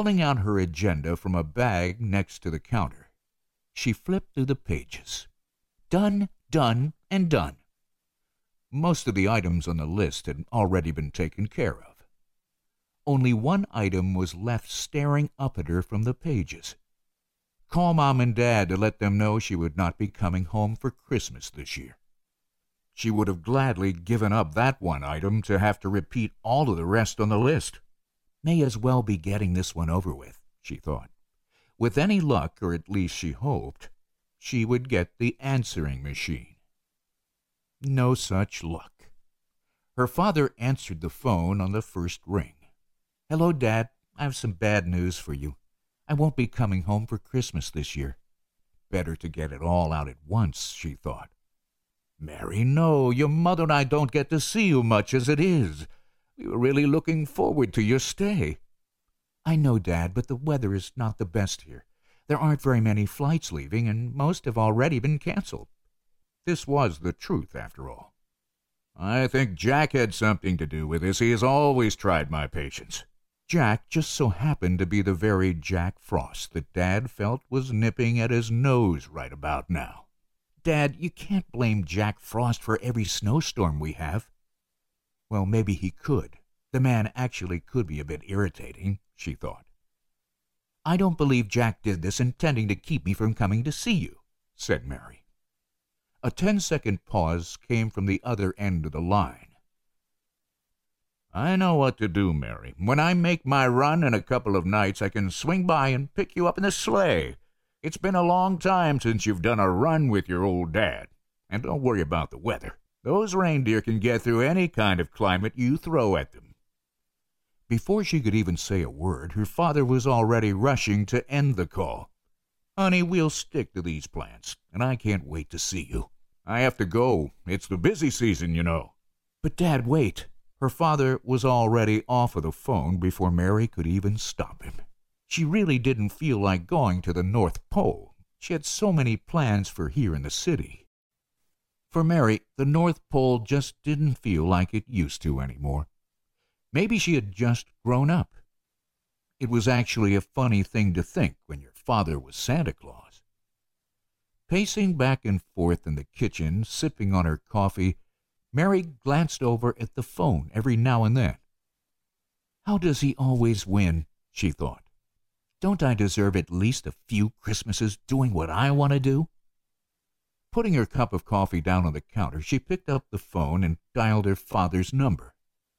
Pulling out her agenda from a bag next to the counter, she flipped through the pages. Done, done, and done. Most of the items on the list had already been taken care of. Only one item was left staring up at her from the pages. Call Mom and Dad to let them know she would not be coming home for Christmas this year. She would have gladly given up that one item to have to repeat all of the rest on the list. May as well be getting this one over with, she thought. With any luck, or at least she hoped, she would get the answering machine. No such luck. Her father answered the phone on the first ring. Hello, Dad. I have some bad news for you. I won't be coming home for Christmas this year. Better to get it all out at once, she thought. Mary, no, your mother and I don't get to see you much as it is. We were really looking forward to your stay. I know, Dad, but the weather is not the best here. There aren't very many flights leaving, and most have already been canceled. This was the truth, after all. I think Jack had something to do with this. He has always tried my patience. Jack just so happened to be the very Jack Frost that Dad felt was nipping at his nose right about now. Dad, you can't blame Jack Frost for every snowstorm we have. Well, maybe he could. The man actually could be a bit irritating, she thought. I don't believe Jack did this intending to keep me from coming to see you, said Mary. A 10-second pause came from the other end of the line. I know what to do, Mary. When I make my run in a couple of nights, I can swing by and pick you up in the sleigh. It's been a long time since you've done a run with your old dad. And don't worry about the weather. Those reindeer can get through any kind of climate you throw at them. Before she could even say a word, her father was already rushing to end the call. Honey, we'll stick to these plans, and I can't wait to see you. I have to go. It's the busy season, you know. But, Dad, wait. Her father was already off of the phone before Mary could even stop him. She really didn't feel like going to the North Pole. She had so many plans for here in the city. For Mary, the North Pole just didn't feel like it used to anymore. Maybe she had just grown up. It was actually a funny thing to think when your father was Santa Claus. Pacing back and forth in the kitchen, sipping on her coffee, Mary glanced over at the phone every now and then. How does he always win, she thought. Don't I deserve at least a few Christmases doing what I want to do? Putting her cup of coffee down on the counter, she picked up the phone and dialed her father's number.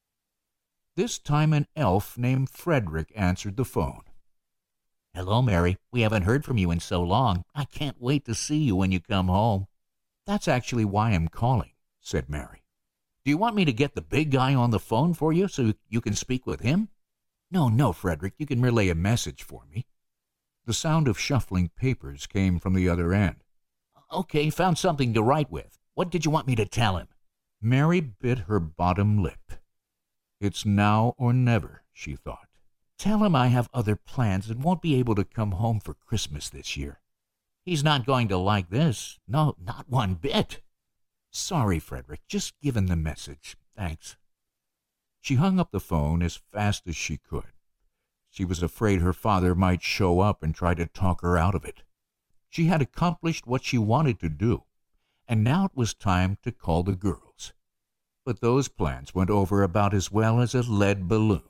This time an elf named Frederick answered the phone. Hello, Mary. We haven't heard from you in so long. I can't wait to see you when you come home. That's actually why I'm calling, said Mary. Do you want me to get the big guy on the phone for you so you can speak with him? No, Frederick. You can relay a message for me. The sound of shuffling papers came from the other end. Okay, found something to write with. What did you want me to tell him? Mary bit her bottom lip. It's now or never, she thought. Tell him I have other plans and won't be able to come home for Christmas this year. He's not going to like this. No, not one bit. Sorry, Frederick, just given the message. Thanks. She hung up the phone as fast as she could. She was afraid her father might show up and try to talk her out of it. She had accomplished what she wanted to do, and now it was time to call the girls. But those plans went over about as well as a lead balloon.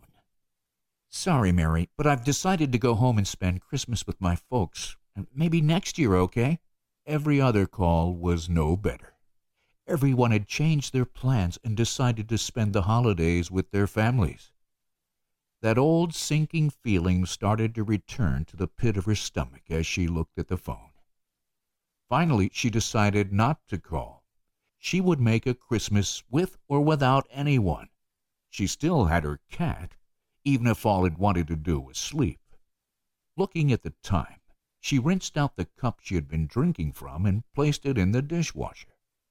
Sorry, Mary, but I've decided to go home and spend Christmas with my folks. Maybe next year, okay? Every other call was no better. Everyone had changed their plans and decided to spend the holidays with their families. That old sinking feeling started to return to the pit of her stomach as she looked at the phone. Finally, she decided not to call. She would make a Christmas with or without anyone. She still had her cat, even if all it wanted to do was sleep. Looking at the time, she rinsed out the cup she had been drinking from and placed it in the dishwasher.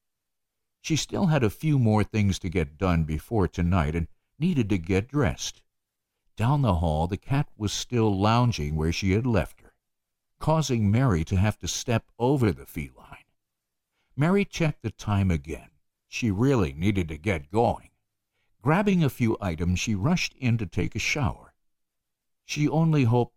She still had a few more things to get done before tonight and needed to get dressed. Down the hall, the cat was still lounging where she had left her, causing Mary to have to step over the feline. Mary checked the time again. She really needed to get going. Grabbing a few items, she rushed in to take a shower. She only hoped